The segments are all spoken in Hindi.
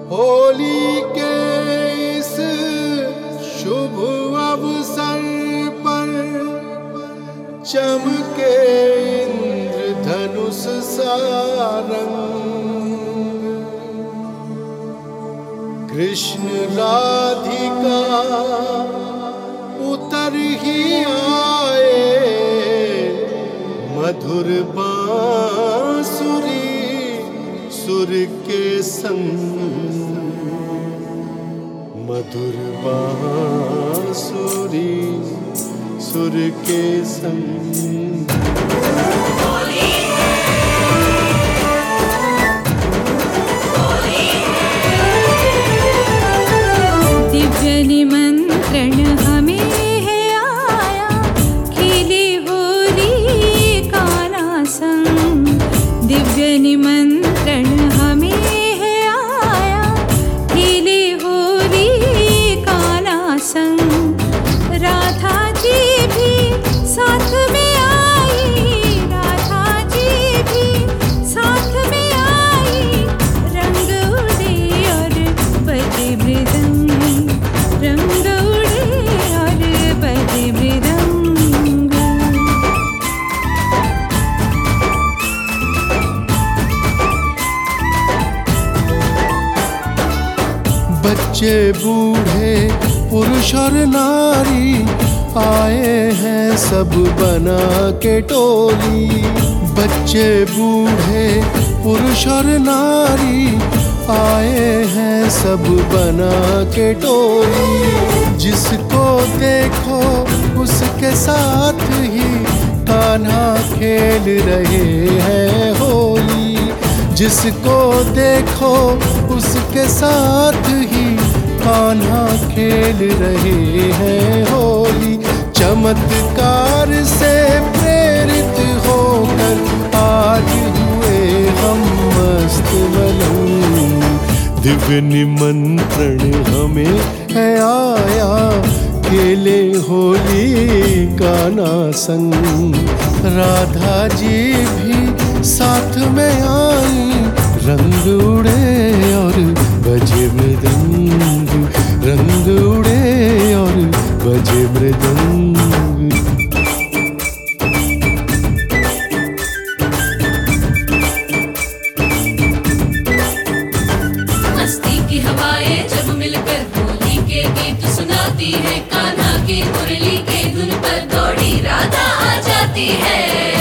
होली के इस शुभ अवसर पर चमके इंद्रधनुष सा रंग, कृष्ण राधिका उतर ही आए मधुर बांसुरी सुर के संग, मधुर बांसुरी सुर के संग। दिव्य निमंत्रण हमें है आया, खेले होली काना संग। दिव्य निमंत्रण हमें है आया, खेले होली काना संग। राधा जी भी साथ में आई, राधा जी भी साथ में आई। रंग उड़े और बजे मृदंग, रंग उड़े और बजे मृदंग। बच्चे बूढ़े पुरुष और नारी आए हैं सब बना के टोली। बच्चे बूढ़े पुरुष और नारी आए हैं सब बना के टोली। जिसको देखो उसके साथ ही कान्हा खेल रहे हैं होली। जिसको देखो उसके साथ ही कान्हा खेल रहे हैं होली। चमत्कार से प्रेरित होकर आज हुए हम मस्त मलंग। दिव्य निमंत्रण हमें है आया, खेले होली कान्हा संग। राधा जी भी साथ में आई, रंग उड़े और बजे मृदंग, रंग उड़े और बजे मृदंग। मस्ती की हवाएं जब मिलकर होली के गीत सुनाती है, कान्हा की मुरली के धुन पर दौड़ी राधा आ जाती है।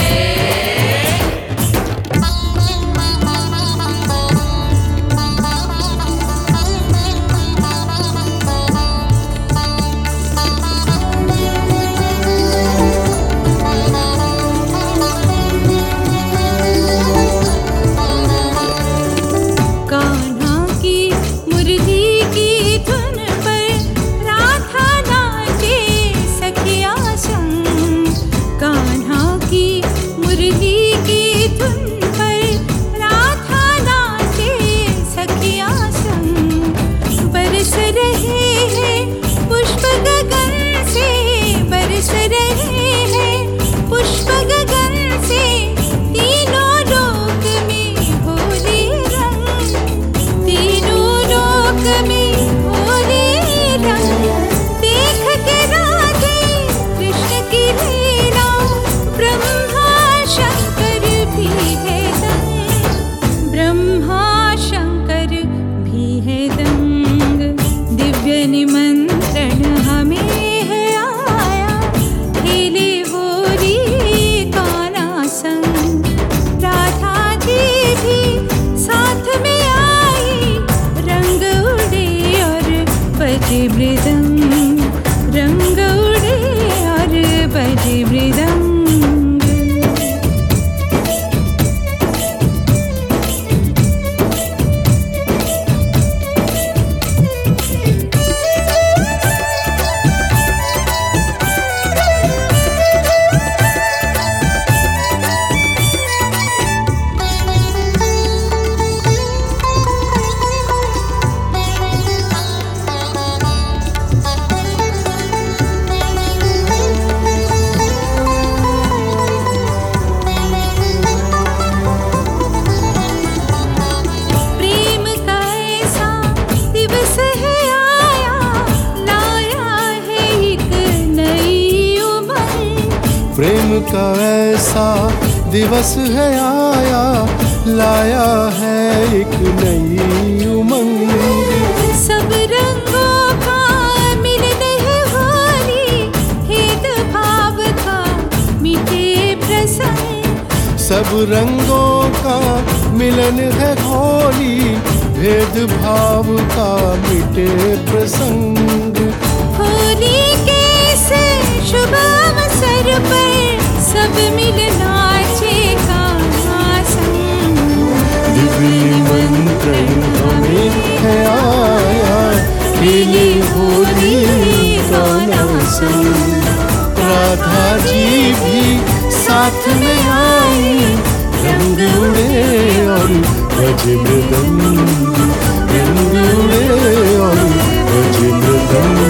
निमंत्रण हमें है आया, खेले होली कान्हा संग। राधा जी भी साथ में आई, रंग उड़े और बजे मृदंग, रंग उड़े और बजे मृदंग। का ऐसा दिवस है आया, लाया है एक नई उमंग। सब रंगों का मिलन है होली, भेदभाव का मिटे प्रसंग। सब रंगों का मिलन है होली, भेदभाव का मिटे प्रसंग। होली के इस शुभ अवसर पर सब मिल नाचे गाना संग। दिव्य निमंत्रण हमें है आया, खेले होली गाना संग। राधा जी भी साथ में आई, रंग उड़े और बजे मृदंग, रंग उड़े और बजे मृदंग।